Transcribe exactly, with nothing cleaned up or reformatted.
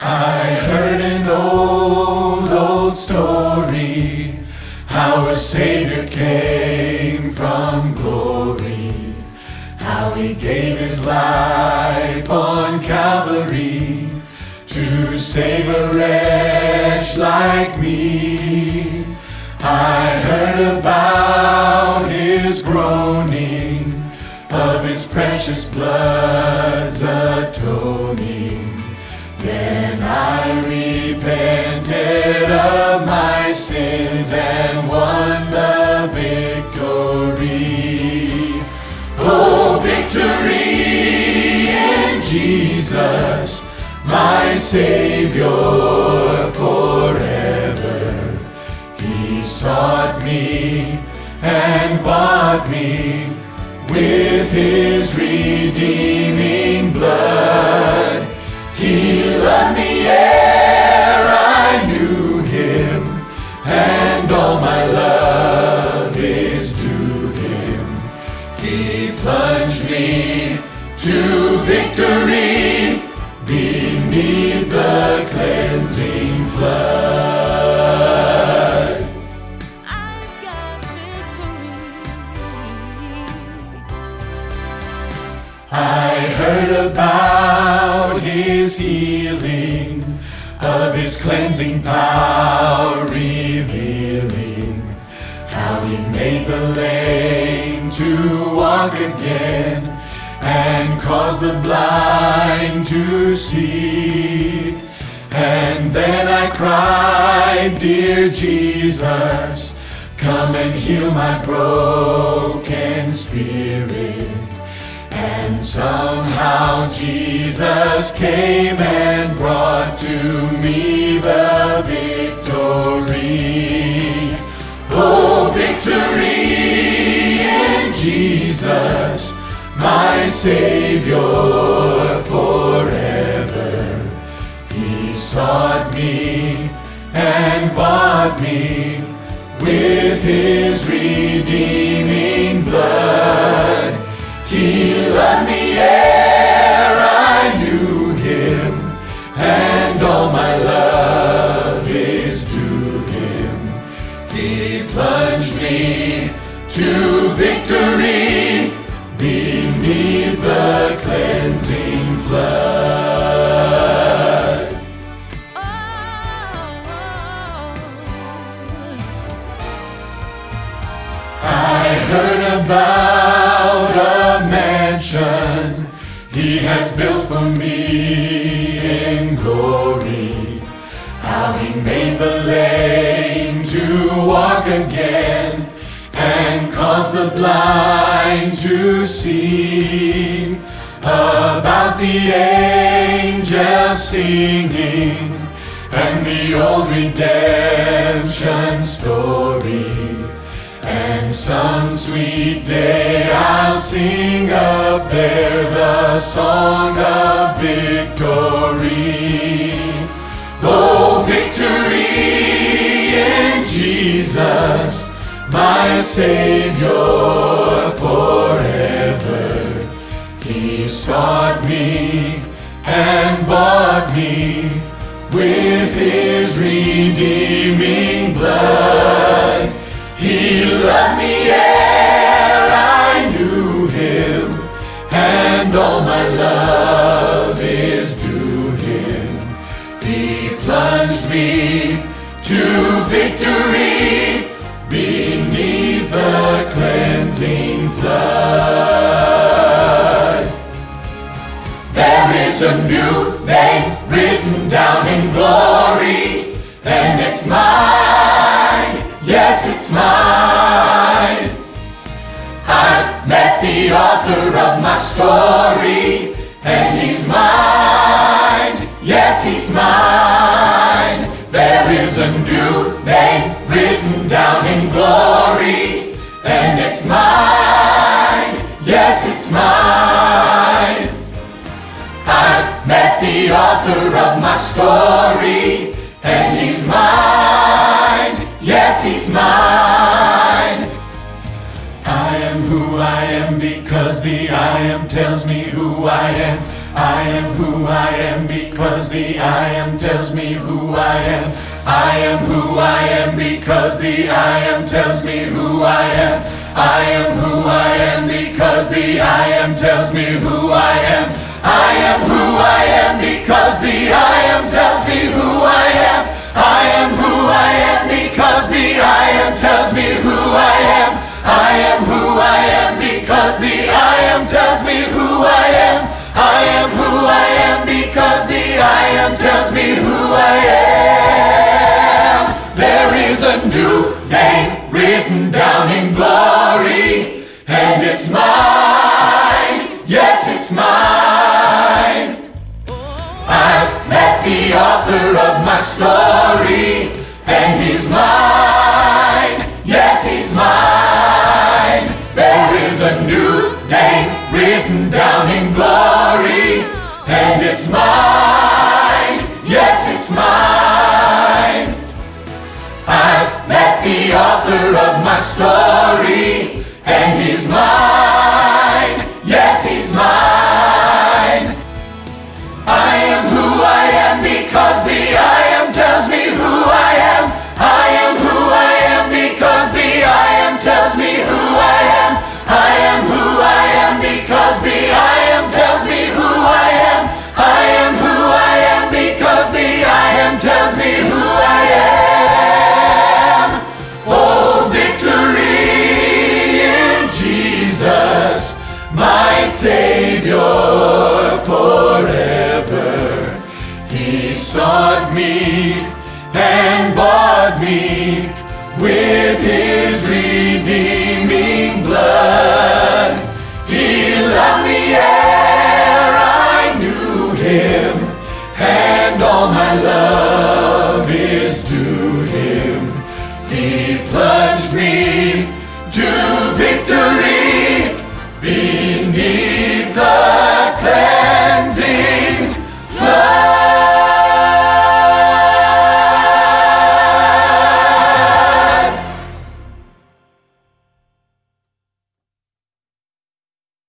I heard an old, old story, how a Savior came from glory, how He gave His life on Calvary to save a wretch like me. I heard about His groaning, of His precious blood's atoning. Then I repented of my sins and won the victory. Oh, victory in Jesus, my Savior forever. He sought me and bought me with His redeeming blood. He loved me ere I knew Him, and all my love is due Him. He plunged me to victory beneath the cleansing flood. I've got victory. I heard about His healing, of His cleansing power revealing, how He made the lame to walk again and caused the blind to see. And then I cried, dear Jesus, come and heal my broken spirit. And somehow Jesus came and brought to me the victory. Oh, victory in Jesus, my Savior forever. He sought me and bought me with His redeeming blood. He loved me ere I knew Him, and all my love is due Him. He plunged me to victory beneath the cleansing flood. Oh, I heard about a mansion He has built for me in glory, how He made the lame to walk again and caused the blind to see. About the angels singing and the old redemption story. And some sweet day I'll sing up there the song of victory. Oh, victory in Jesus, my Savior forever. He sought me and bought me with His redeeming blood. He loved me ere I knew Him, and all my love is due Him. He plunged me to victory beneath the cleansing flood. There is a new name written down in glory, and it's mine. Yes, it's mine. I've met the author of my story, and He's mine. Yes, He's mine. There is a new name written down in glory, and it's mine. Yes, it's mine. I've met the author of my story, and He's mine. Yes, He's mine. I am who I am because the I am tells me who I am. I am who I am because the I am tells me who I am. I am who I am because the I am tells me who I am. I am who I am because the I am tells me who I am. I am who I am because the I am tells me who I am. I am who I am because the I am tells me who I am. I am who I am because the I am tells me who I am. I am who I am because the I am tells me who I am. There is a new name written down in glory, and it's mine. Yes, it's mine. I've met the author of my story, and he's mine. Yes, he's mine. There is a new name written down in glory, and it's mine. Yes, it's mine. I've met the author of my story, and he's mine. Yes, he's mine. I am who I am because the I am tells me who I am. I am who I am because the I am tells me who I am. I am who I am because the I am tells me who I am. I am who I am because the I am tells me who I am. Oh, victory in Jesus, my Savior forever. He sought me and bought me